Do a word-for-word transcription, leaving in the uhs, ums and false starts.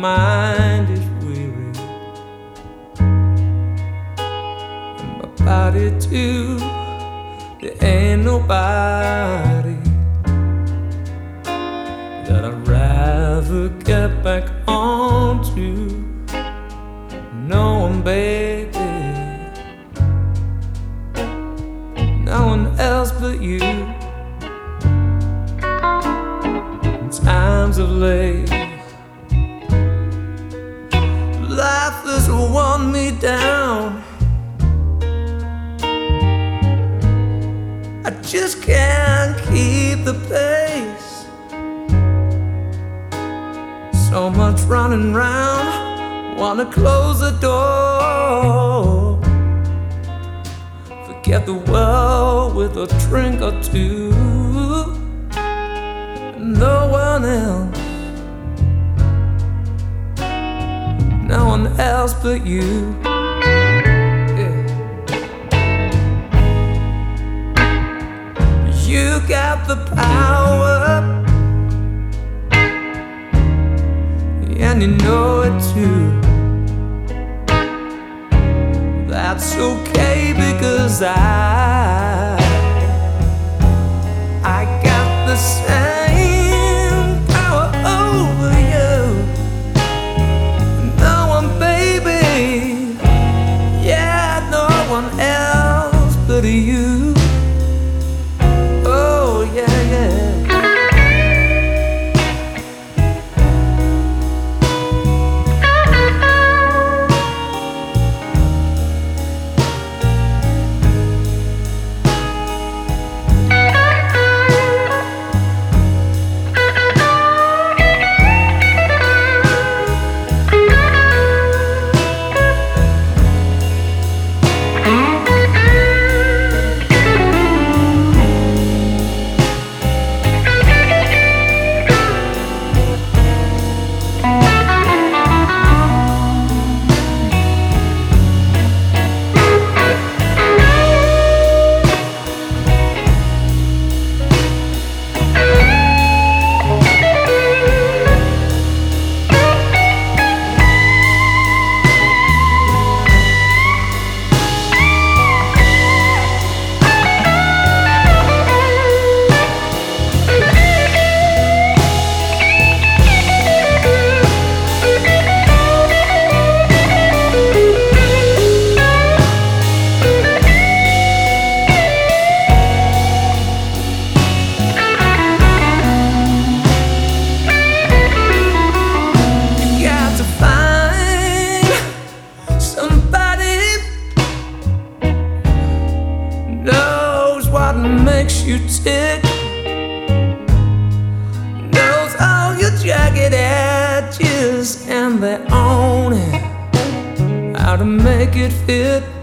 mind is weary, and my body too. There ain't nobody that I'd rather get back on to. No one, baby, no one else but you. In times of late, life has worn me down. I just can't keep the pace. So much running round, wanna close the door, forget the world with a drink or two. No one else, no one else but you. Yeah. You got the power, and you know it too. That's okay, because I I got the same power over you. No one, baby, yeah, no one else but you. Oh yeah, yeah. Makes you tick, knows all your jagged edges, and they own it, how to make it fit.